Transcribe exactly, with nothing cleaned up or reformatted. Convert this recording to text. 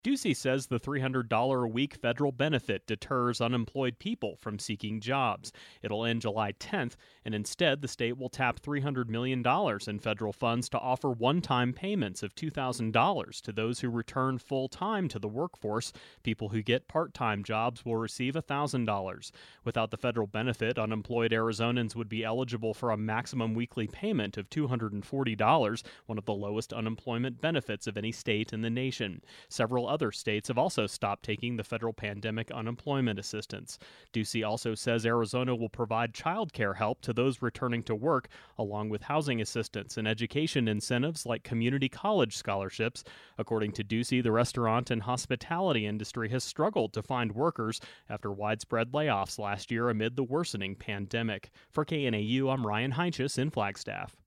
Ducey says the three hundred dollars a week federal benefit deters unemployed people from seeking jobs. It'll end July tenth, and instead the state will tap three hundred million dollars in federal funds to offer one-time payments of two thousand dollars to those who return full-time to the workforce. People who get part-time jobs will receive one thousand dollars. Without the federal benefit, unemployed Arizonans would be eligible for a maximum weekly payment of two hundred forty dollars, one of the lowest unemployment benefits of any state in the nation. Several other states have also stopped taking the federal pandemic unemployment assistance. Ducey also says Arizona will provide child care help to those returning to work, along with housing assistance and education incentives like community college scholarships. According to Ducey, the restaurant and hospitality industry has struggled to find workers after widespread layoffs last year amid the worsening pandemic. For K N A U, I'm Ryan Heinches in Flagstaff.